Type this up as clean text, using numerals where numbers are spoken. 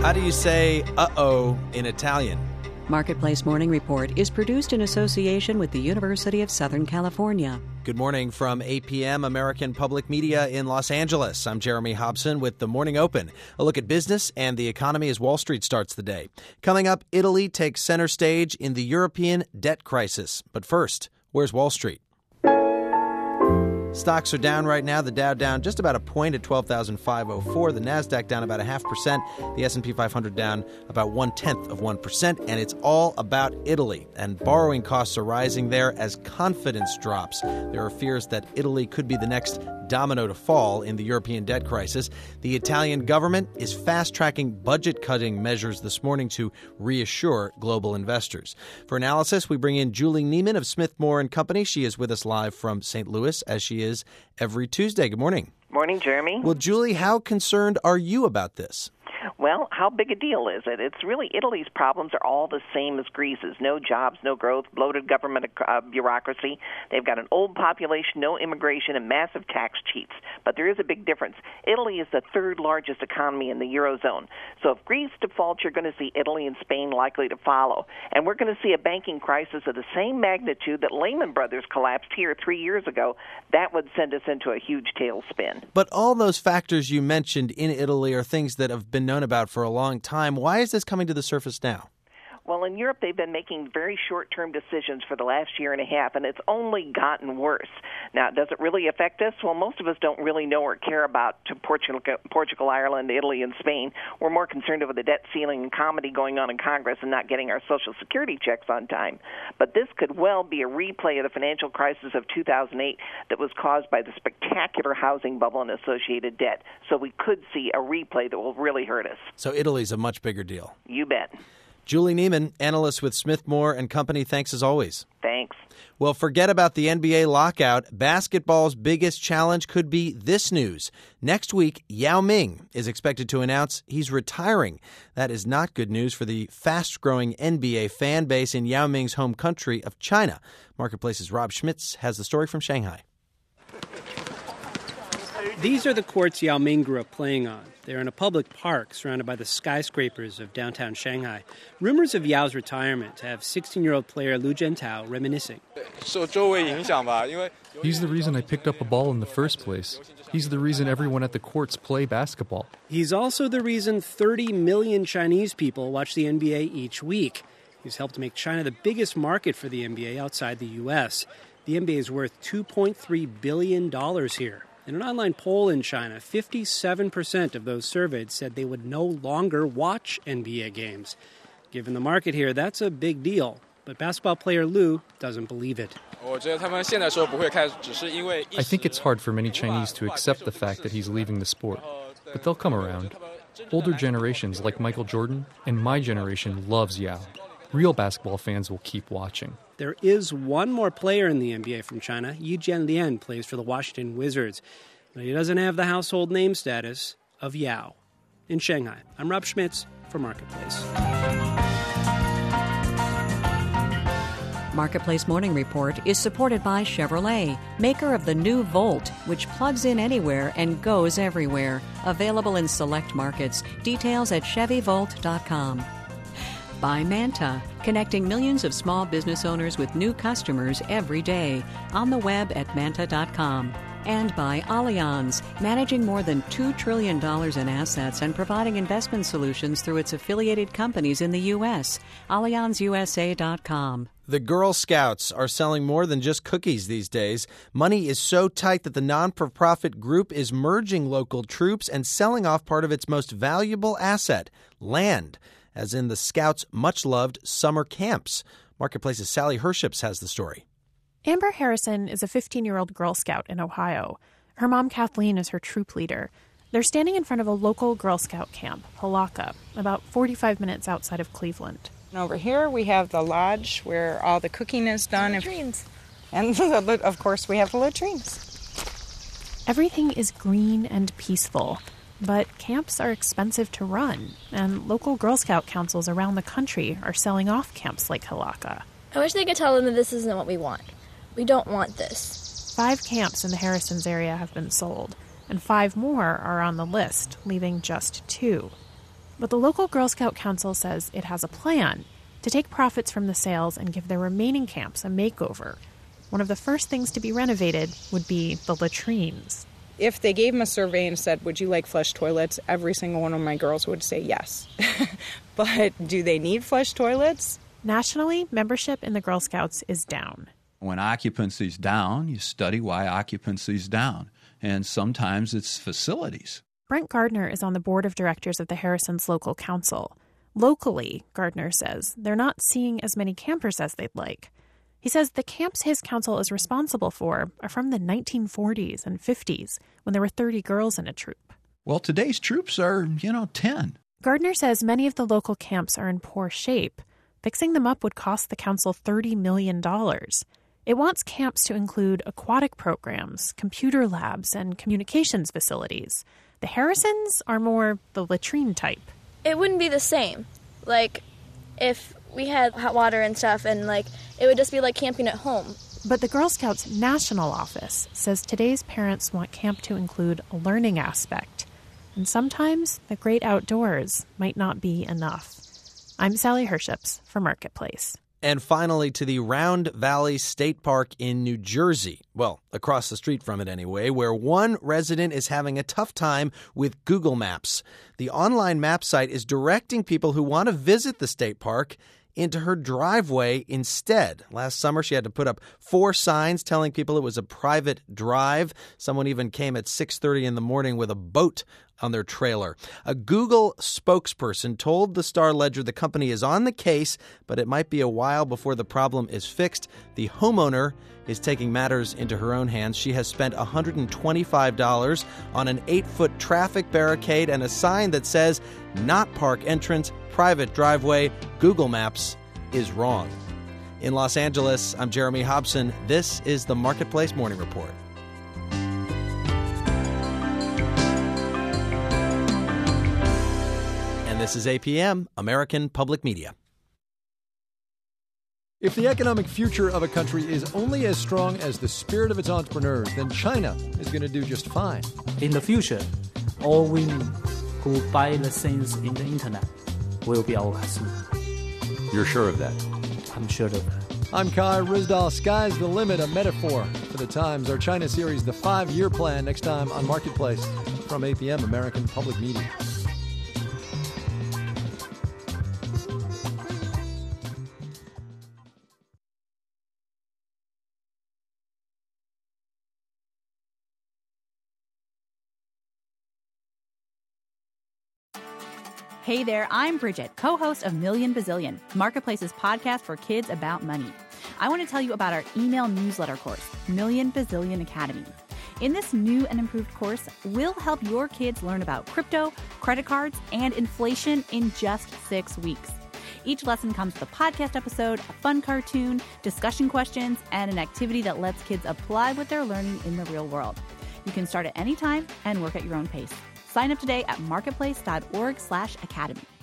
How do you say uh-oh in Italian? Marketplace Morning Report is produced in association with the University of Southern California. Good morning from APM, American Public Media in Los Angeles. I'm Jeremy Hobson with The Morning Open. A look at business and the economy as Wall Street starts the day. Coming up, Italy takes center stage in the European debt crisis. But first, where's Wall Street? Stocks are down right now. The Dow down just about a point at 12,504. The Nasdaq down about 0.5%. The S&P 500 down about 0.1%. And it's all about Italy. And borrowing costs are rising there as confidence drops. There are fears that Italy could be the next domino to fall in the European debt crisis. The Italian government is fast-tracking budget-cutting measures this morning to reassure global investors. For analysis, we bring in Julie Neiman of Smith Moore & Company. She is with us live from St. Louis, as she is every Tuesday. Good morning. Morning, Jeremy. Well, Julie, how concerned are you about this? Well, how big a deal is it? It's really Italy's problems are all the same as Greece's. No jobs, no growth, bloated government bureaucracy. They've got an old population, no immigration, and massive tax cheats. But there is a big difference. Italy is the third largest economy in the Eurozone. So if Greece defaults, you're going to see Italy and Spain likely to follow. And we're going to see a banking crisis of the same magnitude that Lehman Brothers collapsed here 3 years ago. That would send us into a huge tailspin. But all those factors you mentioned in Italy are things that have been known about for a long time. Why is this coming to the surface now? Well, in Europe, they've been making very short-term decisions for the last year and a half, and it's only gotten worse. Now, does it really affect us? Well, most of us don't really know or care about Portugal, Ireland, Italy, and Spain. We're more concerned over the debt ceiling and comedy going on in Congress and not getting our Social Security checks on time. But this could well be a replay of the financial crisis of 2008 that was caused by the spectacular housing bubble and associated debt. So we could see a replay that will really hurt us. So Italy's a much bigger deal. You bet. Julie Neiman, analyst with Smith Moore & Company. Thanks as always. Thanks. Well, forget about the NBA lockout. Basketball's biggest challenge could be this news. Next week, Yao Ming is expected to announce he's retiring. That is not good news for the fast-growing NBA fan base in Yao Ming's home country of China. Marketplace's Rob Schmitz has the story from Shanghai. These are the courts Yao Ming grew up playing on. They're in a public park surrounded by the skyscrapers of downtown Shanghai. Rumors of Yao's retirement have 16-year-old player Lu Zhentao reminiscing. He's the reason I picked up a ball in the first place. He's the reason everyone at the courts play basketball. He's also the reason 30 million Chinese people watch the NBA each week. He's helped make China the biggest market for the NBA outside the U.S. The NBA is worth $2.3 billion here. In an online poll in China, 57% of those surveyed said they would no longer watch NBA games. Given the market here, that's a big deal. But basketball player Lu doesn't believe it. I think it's hard for many Chinese to accept the fact that he's leaving the sport. But they'll come around. Older generations like Michael Jordan and my generation loves Yao. Real basketball fans will keep watching. There is one more player in the NBA from China. Yi Jianlian plays for the Washington Wizards. But he doesn't have the household name status of Yao. In Shanghai, I'm Rob Schmitz for Marketplace. Marketplace Morning Report is supported by Chevrolet, maker of the new Volt, which plugs in anywhere and goes everywhere. Available in select markets. Details at ChevyVolt.com. By Manta, connecting millions of small business owners with new customers every day. On the web at Manta.com. And by Allianz, managing more than $2 trillion in assets and providing investment solutions through its affiliated companies in the U.S. AllianzUSA.com. The Girl Scouts are selling more than just cookies these days. Money is so tight that the non-for-profit group is merging local troops and selling off part of its most valuable asset, land, as in the Scouts' much-loved summer camps. Marketplace's Sally Herships has the story. Amber Harrison is a 15-year-old Girl Scout in Ohio. Her mom, Kathleen, is her troop leader. They're standing in front of a local Girl Scout camp, Halakha, about 45 minutes outside of Cleveland. And over here we have the lodge where all the cooking is done. Latrines. And of course we have the latrines. Everything is green and peaceful, but camps are expensive to run, and local Girl Scout councils around the country are selling off camps like Halakha. I wish they could tell them that this isn't what we want. We don't want this. 5 camps in the Harrisons area have been sold, and 5 more are on the list, leaving just 2. But the local Girl Scout Council says it has a plan to take profits from the sales and give their remaining camps a makeover. One of the first things to be renovated would be the latrines. If they gave them a survey and said, would you like flush toilets, every single one of my girls would say yes. But do they need flush toilets? Nationally, membership in the Girl Scouts is down. When occupancy's down, you study why occupancy's down. And sometimes it's facilities. Brent Gardner is on the board of directors of the Harrison's local council. Locally, Gardner says, they're not seeing as many campers as they'd like. He says the camps his council is responsible for are from the 1940s and 50s, when there were 30 girls in a troop. Well, today's troops are, 10. Gardner says many of the local camps are in poor shape. Fixing them up would cost the council $30 million. It wants camps to include aquatic programs, computer labs, and communications facilities. The Harrisons are more the latrine type. It wouldn't be the same. Like, if we had hot water and stuff, and, it would just be like camping at home. But the Girl Scouts National Office says today's parents want camp to include a learning aspect. And sometimes the great outdoors might not be enough. I'm Sally Herships for Marketplace. And finally, to the Round Valley State Park in New Jersey. Well, across the street from it anyway, where one resident is having a tough time with Google Maps. The online map site is directing people who want to visit the state park into her driveway instead. Last summer, she had to put up 4 signs telling people it was a private drive. Someone even came at 6:30 in the morning with a boat on their trailer. A Google spokesperson told the Star-Ledger the company is on the case, but it might be a while before the problem is fixed. The homeowner is taking matters into her own hands. She has spent $125 on an 8-foot traffic barricade and a sign that says, "Not park entrance, private driveway, Google Maps is wrong." In Los Angeles, I'm Jeremy Hobson. This is the Marketplace Morning Report. And this is APM, American Public Media. If the economic future of a country is only as strong as the spirit of its entrepreneurs, then China is going to do just fine. In the future, all women who buy the things in the internet will be our customer. You're sure of that? I'm sure of that. I'm Kai Rizdal. Sky's the limit, a metaphor for the times. Our China series, The 5-Year Plan, next time on Marketplace from APM, American Public Media. Hey there, I'm Bridget, co-host of Million Bazillion, Marketplace's podcast for kids about money. I want to tell you about our email newsletter course, Million Bazillion Academy. In this new and improved course, we'll help your kids learn about crypto, credit cards, and inflation in just 6 weeks. Each lesson comes with a podcast episode, a fun cartoon, discussion questions, and an activity that lets kids apply what they're learning in the real world. You can start at any time and work at your own pace. Sign up today at marketplace.org/academy.